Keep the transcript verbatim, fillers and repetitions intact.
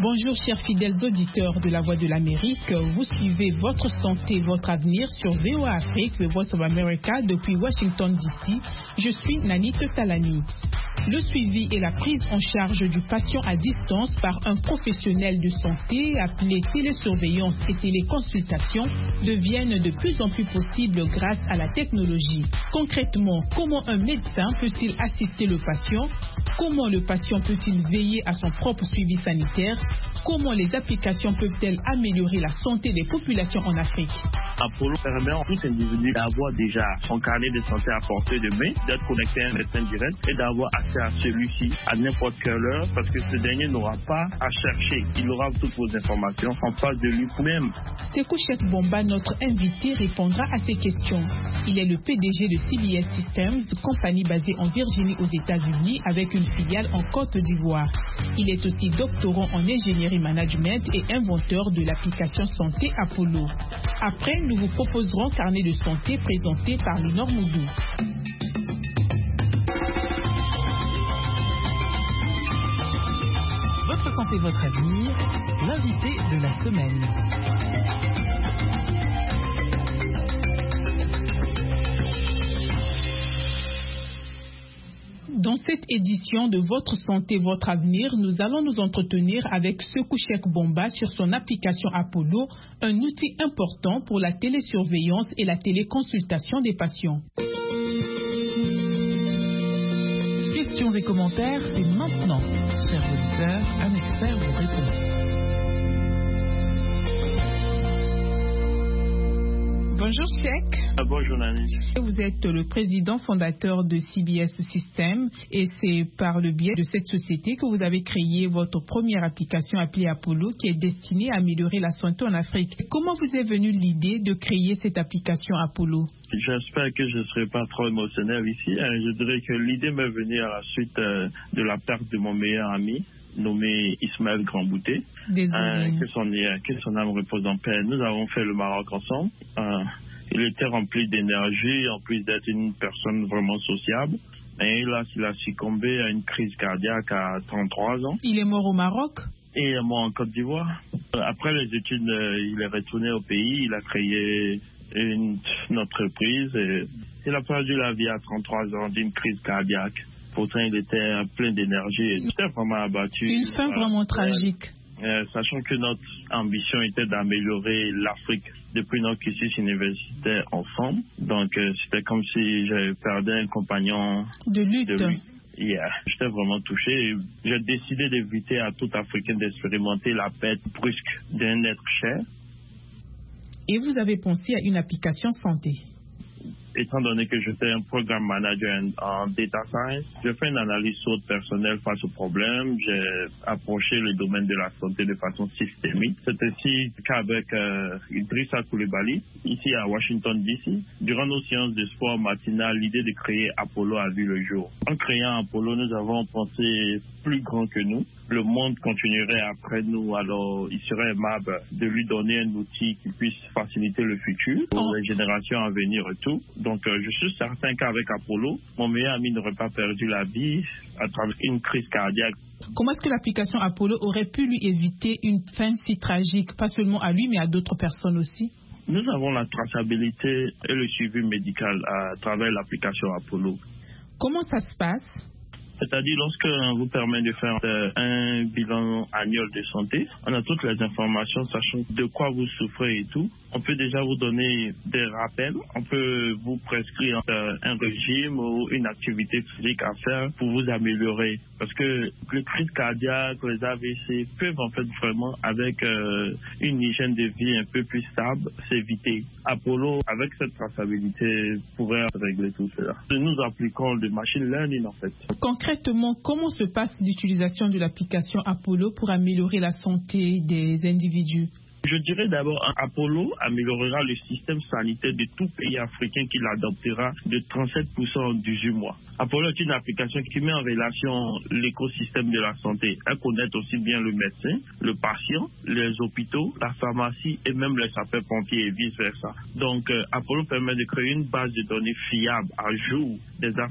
Bonjour chers fidèles auditeurs de la Voix de l'Amérique, vous suivez Votre Santé, Votre Avenir sur V O A Afrique, The Voice of America depuis Washington D C. Je suis Nanit Talani. Le suivi et la prise en charge du patient à distance par un professionnel de santé appelé télésurveillance et téléconsultation deviennent de plus en plus possibles grâce à la technologie. Concrètement, comment un médecin peut-il assister le patient? Comment le patient peut-il veiller à son propre suivi sanitaire? Comment les applications peuvent-elles améliorer la santé des populations en Afrique? Apollo permet à tout individu d'avoir déjà son carnet de santé à portée de main, d'être connecté à un médecin direct et d'avoir accès à celui-ci à n'importe quelle heure parce que ce dernier n'aura pas à chercher. Il aura toutes vos informations en face de lui-même. Sékou Cheikh Bomba, notre invité, répondra à ces questions. Il est le P D G de C B S Systems, compagnie basée en Virginie aux États-Unis avec une filiale en Côte d'Ivoire. Il est aussi doctorant en ingénierie management et inventeur de l'application santé Apollo. Après, nous vous proposerons Carnet de santé présenté par Linor Moudou. Votre santé, votre avenir, l'invité de la semaine. Dans cette édition de Votre Santé, Votre Avenir, nous allons nous entretenir avec Sékou Cheikh Bomba sur son application Apollo, un outil important pour la télésurveillance et la téléconsultation des patients. Questions et commentaires, c'est maintenant. Chers auditeurs, un expert vous répond. Bonjour Cheikh. Ah, bonjour Nanny. Vous êtes le président fondateur de C B S Systems et c'est par le biais de cette société que vous avez créé votre première application appelée Apollo qui est destinée à améliorer la santé en Afrique. Comment vous est venue l'idée de créer cette application Apollo? J'espère que je ne serai pas trop émotionnel ici. Je dirais que l'idée m'est venue à la suite de la perte de mon meilleur ami, nommé Ismaël Grandbouté. Euh, que, son, que son âme repose en paix. Nous avons fait le Maroc ensemble. Euh, il était rempli d'énergie, en plus d'être une personne vraiment sociable. Et là, il a succombé à une crise cardiaque à trente-trois ans. Il est mort au Maroc? Et il est mort en Côte d'Ivoire. Après les études, il est retourné au pays. Il a créé une, une entreprise. Et il a perdu la vie à trente-trois ans d'une crise cardiaque. Pourtant, il était plein d'énergie et était vraiment abattu. Une fin vraiment euh, tragique. Euh, sachant que notre ambition était d'améliorer l'Afrique depuis notre cursus universitaire ensemble. Donc, euh, c'était comme si j'avais perdu un compagnon de lutte. De lutte. Yeah. J'étais vraiment touché. J'ai décidé d'éviter à tout Africain d'expérimenter la perte brusque d'un être cher. Et vous avez pensé à une application santé? Étant donné que j'étais un programme manager en data science, j'ai fait une analyse SWOT personnelle face au problème. J'ai approché le domaine de la santé de façon systémique. C'est ainsi qu'avec euh, Idrissa Coulibaly, ici à Washington D C, durant nos séances de sport matinales, l'idée de créer Apollo a vu le jour. En créant Apollo, nous avons pensé plus grand que nous. Le monde continuerait après nous, alors il serait aimable de lui donner un outil qui puisse faciliter le futur pour les générations à venir et tout. Donc euh, je suis certain qu'avec Apollo, mon meilleur ami n'aurait pas perdu la vie à travers une crise cardiaque. Comment est-ce que l'application Apollo aurait pu lui éviter une fin si tragique, pas seulement à lui mais à d'autres personnes aussi? Nous avons la traçabilité et le suivi médical à travers l'application Apollo. Comment ça se passe? C'est-à-dire, lorsque vous permet de faire euh, un bilan annuel de santé, on a toutes les informations, sachant de quoi vous souffrez et tout. On peut déjà vous donner des rappels. On peut vous prescrire euh, un régime ou une activité physique à faire pour vous améliorer. Parce que les crises cardiaques, les A V C peuvent en fait vraiment, avec euh, une hygiène de vie un peu plus stable, s'éviter. Apollo, avec cette traçabilité, pourrait régler tout cela. Nous appliquons le machine learning en fait. Concrètement, comment se passe l'utilisation de l'application Apollo pour améliorer la santé des individus? Je dirais d'abord, Apollo améliorera le système sanitaire de tout pays africain qui l'adoptera de trente-sept pour cent en dix-huit mois. Apollo est une application qui met en relation l'écosystème de la santé. Elle connecte aussi bien le médecin, le patient, les hôpitaux, la pharmacie et même les sapeurs-pompiers et vice-versa. Donc, euh, Apollo permet de créer une base de données fiable à jour des